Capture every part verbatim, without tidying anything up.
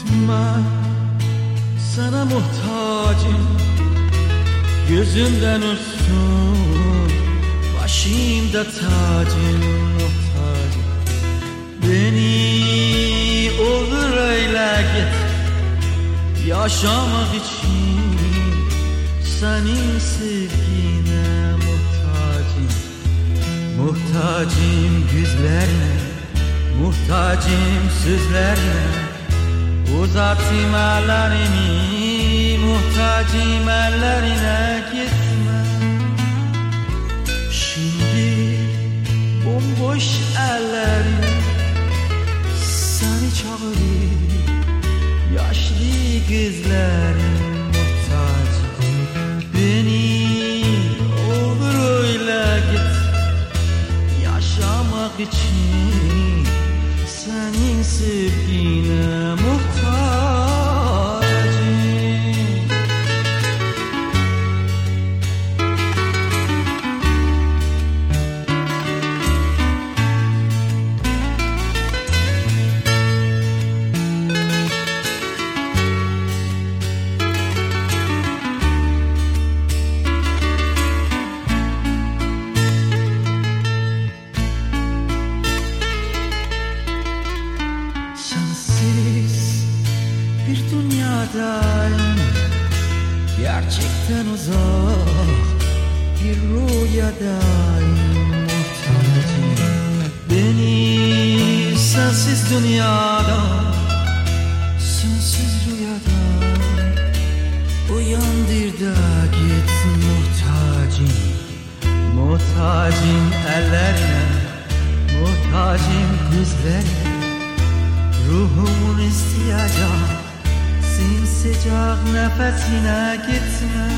Ben sana muhtacım, gözümden olsun başımda tacım, muhtacım. Beni olur öyle git, yaşamak için senin sevgine muhtacım. Muhtacım yüzlerine, muhtacım sözlerine, uzatayım ellerimi, muhtacım ellerine, gitme. Şimdi bomboş ellerim seni çağırır, yaşlı gözlerim muhtacım. Beni olur öyle git, yaşamak için senin sevgine muhtacım. Bir dünyadayım, gerçekten uzak bir rüyadayım muhtacım. Beni sensiz dünyada, sensiz rüyada uyandır da git muhtacım. Muhtacım ellerine, muhtacım gözlerine, ruhumun ihtiyacı sıcak nefesine, gitme.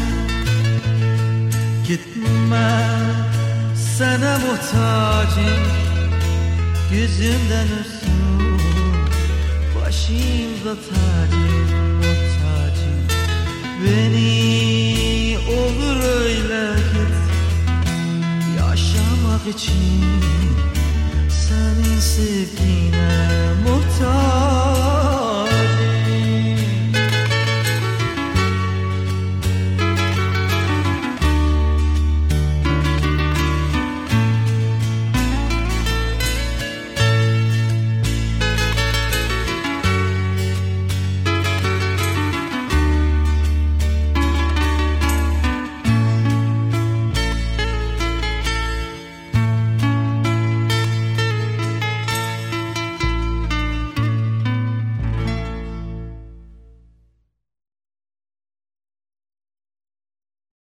Gitme, sana muhtacım, gözümden olsun başımda tacım, muhtacım. Beni olur öyle git, yaşamak için senin sevgin